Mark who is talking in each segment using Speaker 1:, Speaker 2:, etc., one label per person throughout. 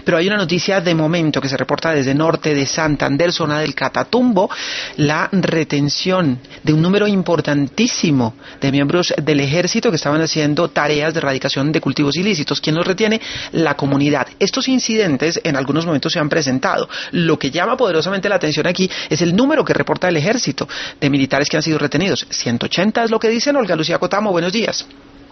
Speaker 1: Pero hay una noticia de momento que se reporta desde norte de Santander, zona del Catatumbo, la retención de un número importantísimo de miembros del ejército que estaban haciendo tareas de erradicación de cultivos ilícitos. ¿Quién los retiene? La comunidad. Estos incidentes en algunos momentos se han presentado. Lo que llama poderosamente la atención aquí es el número que reporta el ejército de militares que han sido retenidos. 180 es lo que dicen. Olga Lucía Cotamo, buenos días.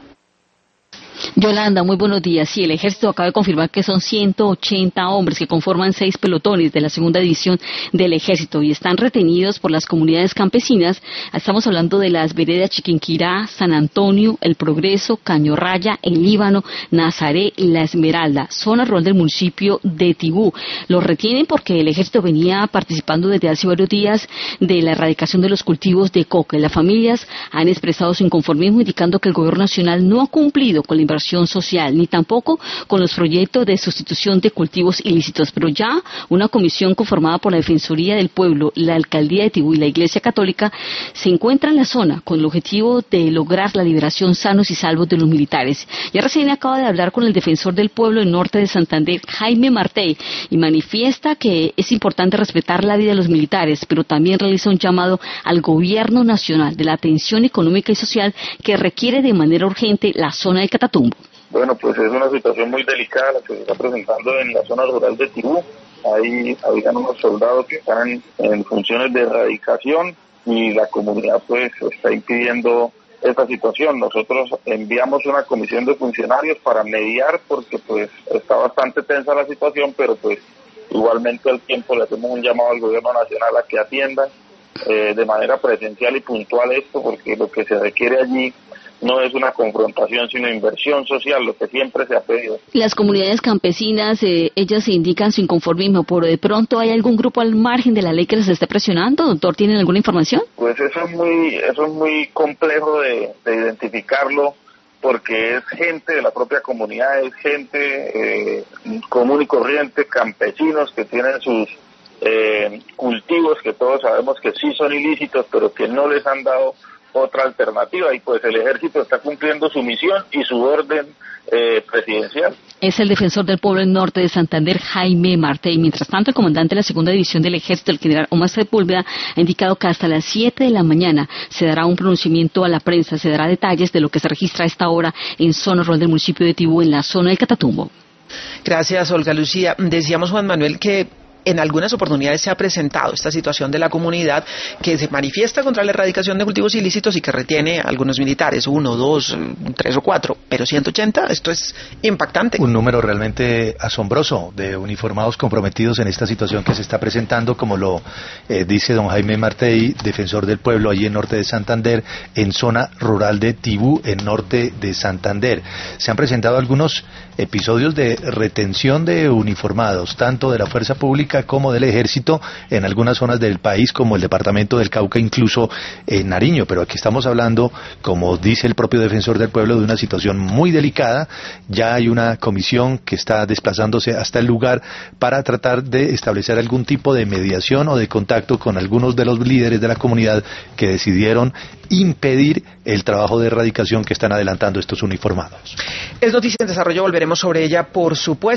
Speaker 2: Yolanda, muy buenos días. Sí, el ejército acaba de confirmar que son 180 hombres que conforman 6 pelotones de la segunda división del ejército y están retenidos por las comunidades campesinas. Estamos hablando de las veredas Chiquinquirá, San Antonio, El Progreso, Caño Raya, El Líbano, Nazaré, La Esmeralda, zona rural del municipio de Tibú. Los retienen porque el ejército venía participando desde hace varios días de la erradicación de los cultivos de coca. Las familias han expresado su inconformismo indicando que el gobierno nacional no ha cumplido con la inversión social, ni tampoco con los proyectos de sustitución de cultivos ilícitos. Pero ya una comisión conformada por la Defensoría del Pueblo, la Alcaldía de Tibú y la Iglesia Católica se encuentra en la zona con el objetivo de lograr la liberación sanos y salvos de los militares. Ya recién acaba de hablar con el defensor del pueblo del norte de Santander, Jaime Martey, y manifiesta que es importante respetar la vida de los militares, pero también realiza un llamado al gobierno nacional de la atención económica y social que requiere de manera urgente la zona de Catatumbo.
Speaker 3: Bueno, pues es una situación muy delicada la que se está presentando en la zona rural de Tibú. Ahí habían unos soldados que están en funciones de erradicación y la comunidad pues está impidiendo esta situación. Nosotros enviamos una comisión de funcionarios para mediar porque pues está bastante tensa la situación, pero pues igualmente al tiempo le hacemos un llamado al gobierno nacional a que atienda de manera presencial y puntual esto, porque lo que se requiere allí no es una confrontación, sino inversión social, lo que siempre se ha pedido.
Speaker 2: Las comunidades campesinas, ellas indican su inconformismo, pero de pronto hay algún grupo al margen de la ley que les esté presionando, doctor, ¿tienen alguna información?
Speaker 3: Pues eso es muy complejo de identificarlo, porque es gente de la propia comunidad, es gente común y corriente, campesinos que tienen sus cultivos que todos sabemos que sí son ilícitos, pero que no les han dado otra alternativa, y pues el ejército está cumpliendo su misión y su orden presidencial.
Speaker 2: Es el defensor del pueblo del norte de Santander, Jaime Martey. Mientras tanto, el comandante de la segunda división del ejército, el general Omar Sepúlveda, ha indicado que hasta las 7 de la mañana se dará un pronunciamiento a la prensa, se dará detalles de lo que se registra a esta hora en zona rural del municipio de Tibú, en la zona del Catatumbo.
Speaker 1: Gracias, Olga Lucía. Decíamos, Juan Manuel, que en algunas oportunidades se ha presentado esta situación de la comunidad que se manifiesta contra la erradicación de cultivos ilícitos y que retiene a algunos militares, 1, 2, 3 o 4, pero 180, esto es impactante.
Speaker 4: Un número realmente asombroso de uniformados comprometidos en esta situación que se está presentando, como lo dice don Jaime Martey, defensor del pueblo allí en norte de Santander, en zona rural de Tibú, en norte de Santander. Se han presentado algunos episodios de retención de uniformados, tanto de la fuerza pública como del ejército, en algunas zonas del país, como el departamento del Cauca, incluso en Nariño. Pero aquí estamos hablando, como dice el propio defensor del pueblo, de una situación muy delicada. Ya hay una comisión que está desplazándose hasta el lugar para tratar de establecer algún tipo de mediación o de contacto con algunos de los líderes de la comunidad que decidieron impedir el trabajo de erradicación que están adelantando estos uniformados.
Speaker 1: Es noticia en desarrollo, volveremos sobre ella, por supuesto.